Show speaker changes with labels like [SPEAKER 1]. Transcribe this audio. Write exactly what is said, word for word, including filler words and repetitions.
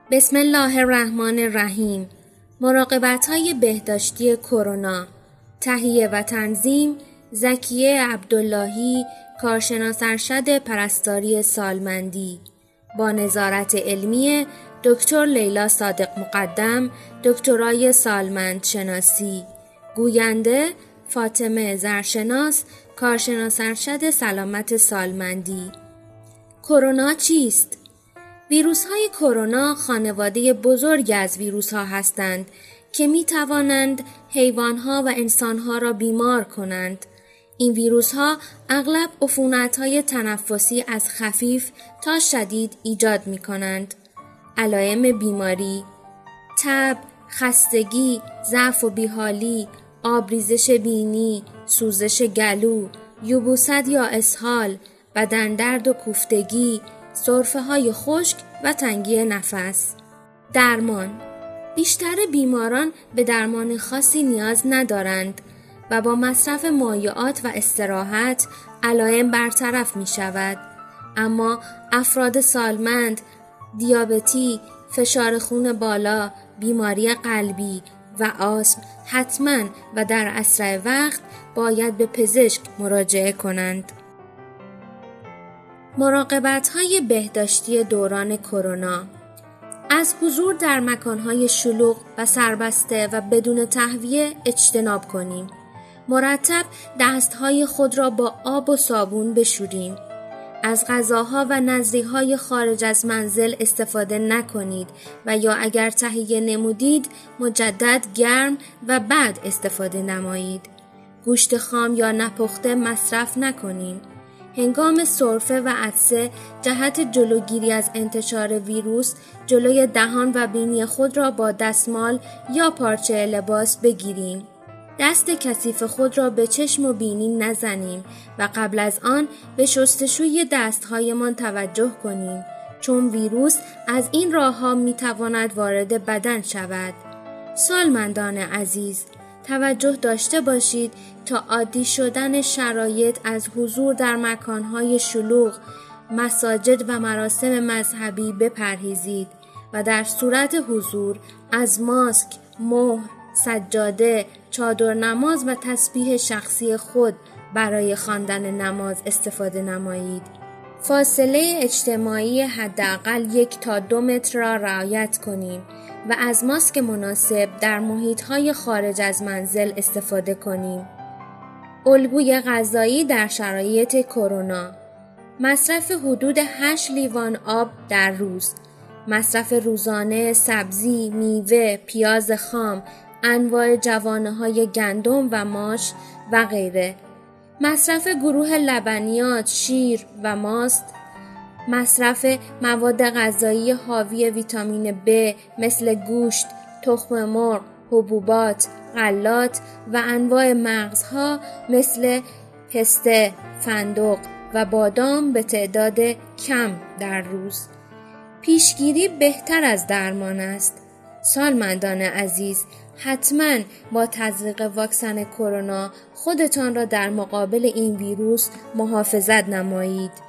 [SPEAKER 1] بسم الله الرحمن الرحیم. مراقبت‌های بهداشتی کرونا. تهیه و تنظیم زکیه عبداللهی، کارشناس ارشد پرستاری سالمندی. با نظارت علمی دکتر لیلا صادق مقدم، دکترای سالمند شناسی. گوینده فاطمه زرشناس، کارشناس ارشد سلامت سالمندی. کرونا چیست؟ ویروس های کرونا خانواده بزرگ از ویروس ها هستند که می توانند حیوان ها و انسان ها را بیمار کنند. این ویروس ها اغلب عفونت های تنفسی از خفیف تا شدید ایجاد می کنند. علائم بیماری: تب، خستگی، ضعف و بیحالی، آبریزش بینی، سوزش گلو، یبوست یا اسهال، بدن درد و کوفتگی، سرفه های خشک و تنگی نفس. درمان: بیشتر بیماران به درمان خاصی نیاز ندارند و با مصرف مایعات و استراحت علائم برطرف می شود. اما افراد سالمند، دیابتی، فشار خون بالا، بیماری قلبی و آسم حتما و در اسرع وقت باید به پزشک مراجعه کنند. مراقبت‌های بهداشتی دوران کرونا: از حضور در مکان‌های شلوغ و سربسته و بدون تهویه اجتناب کنیم. مرتب دست‌های خود را با آب و صابون بشوریم. از غذاها و نزدیک‌های خارج از منزل استفاده نکنید و یا اگر تهیه نمودید مجدد گرم و بعد استفاده نمایید. گوشت خام یا نپخته مصرف نکنید. هنگام سرفه و عطسه جهت جلوگیری از انتشار ویروس جلوی دهان و بینی خود را با دستمال یا پارچه لباس بگیریم. دست کثیف خود را به چشم و بینی نزنیم و قبل از آن به شستشوی دستهایمان توجه کنیم، چون ویروس از این راه‌ها می‌تواند وارد بدن شود. سالمندان عزیز، توجه داشته باشید تا عادی شدن شرایط از حضور در مکانهای شلوغ، مساجد و مراسم مذهبی بپرهیزید و در صورت حضور از ماسک، مهر، سجاده، چادر نماز و تسبیح شخصی خود برای خواندن نماز استفاده نمایید. فاصله اجتماعی حداقل یک تا دو متر را رعایت کنیم و از ماسک مناسب در محیط‌های خارج از منزل استفاده کنیم. الگوی غذایی در شرایط کرونا: مصرف حدود هشت لیوان آب در روز، مصرف روزانه سبزی، میوه، پیاز خام، انواع جوانه‌های گندم و ماش و غیره، مصرف گروه لبنیات، شیر و ماست، مصرف مواد غذایی حاوی ویتامین ب مثل گوشت، تخم مرغ، حبوبات، غلات و انواع مغزها مثل پسته، فندق و بادام به تعداد کم در روز. پیشگیری بهتر از درمان است. سالمندان عزیز، حتما با تزریق واکسن کرونا خودتان را در مقابل این ویروس محافظت نمایید.